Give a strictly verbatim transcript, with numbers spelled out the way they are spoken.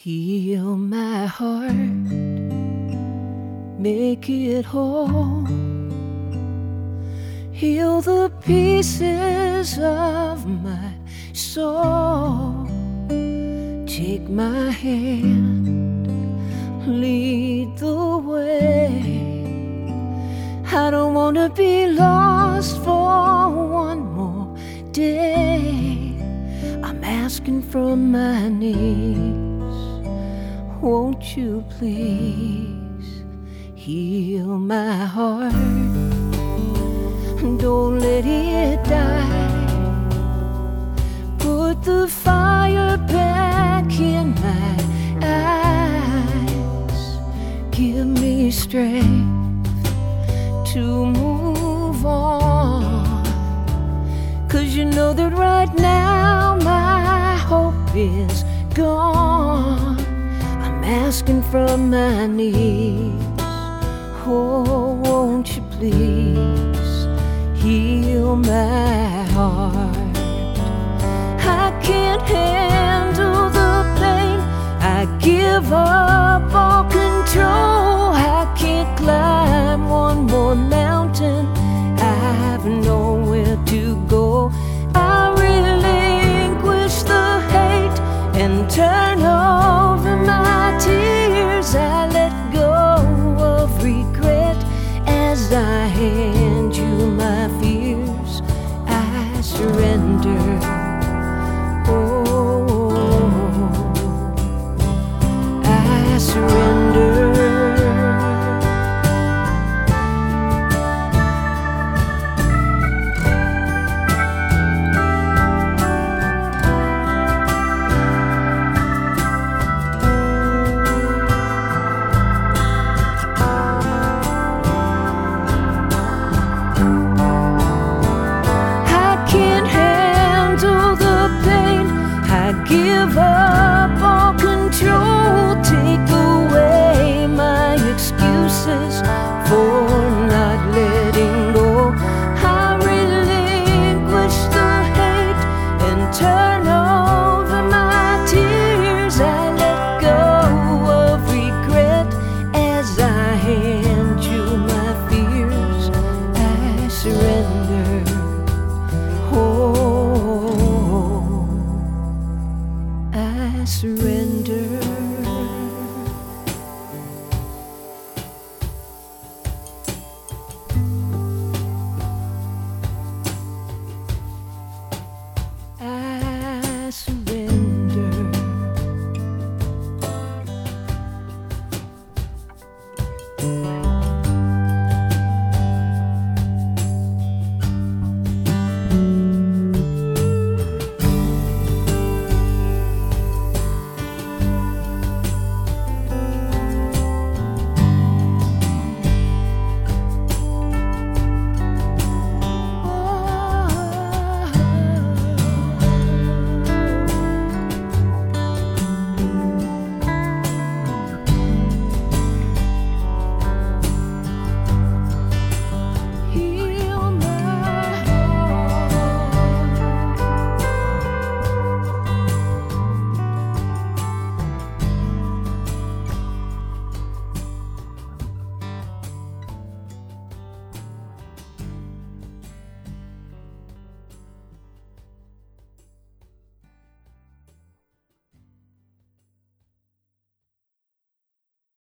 Heal my heart, make it whole. Heal the pieces of my soul. Take my hand, lead the way. I don't want to be lost for one more day. I'm asking from my knees, won't you please heal my heart? Don't let it die. Put the fire back in my eyes. Give me strength to move on. 'Cause you know that right now my hope is gone. I'm asking from my knees, oh, won't you please heal my heart? I can't handle the pain. I give up all control. I can't climb one more mountain. I have nowhere to go. I relinquish the hate and turn over my tears. I